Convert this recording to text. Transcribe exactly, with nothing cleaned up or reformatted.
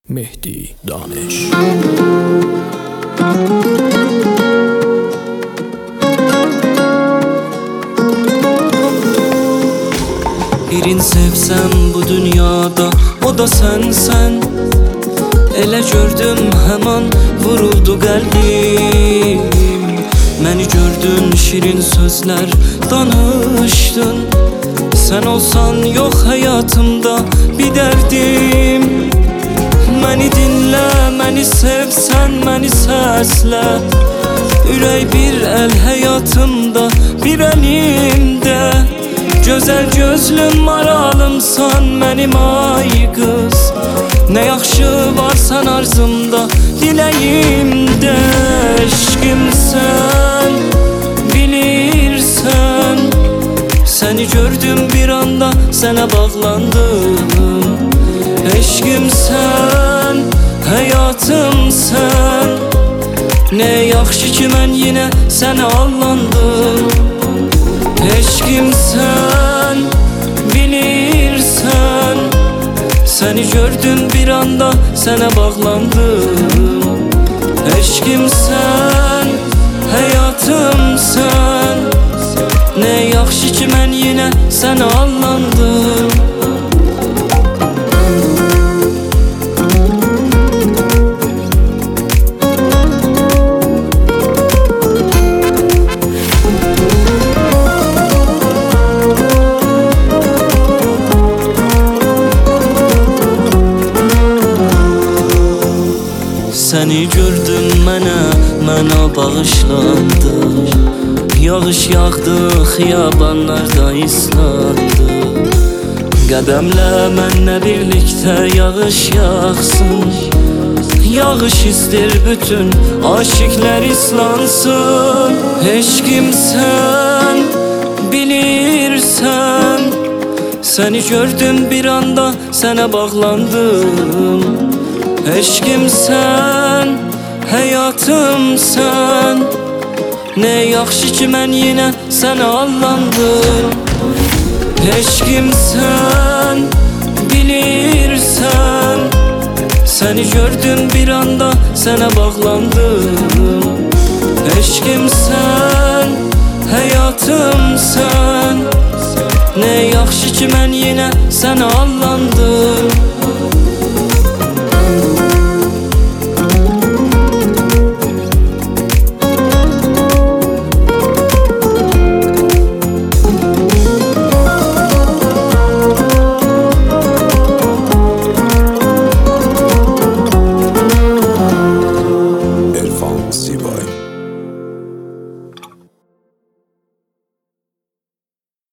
Mehdi Daneş. Birin sevsem bu dünyada, o da sensen. Elə gördüm hemen vuruldu qəlbim. Məni gördün, şirin sözler danışdın. Sen olsan yok hayatımda bir derdim. Məni dinlə, məni sevsən, məni səslə. Ürək bir el hayatımda, bir elimdə. Gözəl gözlüm maralımsan mənim ay qız. Nə yaxşı varsan arzımda, diləyimdə. Eşqimsən, bilirsən. Səni gördüm bir anda, sənə bağlandım. Eşqimsən, həyatımsən. Nə yaxşı ki mən yenə sənə allandım. Eşqimsən, bilirsən. Səni gördüm bir anda, sənə bağlandım. Eşqimsən, həyatımsən. Nə yaxşı ki mən yenə sənə allandım. Səni gördüm mənə, mənə bağışlandı. Yağış yağdı, xiyabanlarda islandı. Qədəmlə mənlə birlikdə yağış yağsın. Yağış istir bütün aşıklar islansın. Eşqimsən, bilirsən. Səni gördüm bir anda, sənə bağlandım. Eşqimsən, həyatımsən. Nə yaxşı ki mən yenə sənə allandım. Eşqimsən, bilirsən. Səni gördüm bir anda, sənə bağlandım. Eşqimsən, həyatımsən. Nə yaxşı ki mən yenə sənə allandım. Elfan Sibay.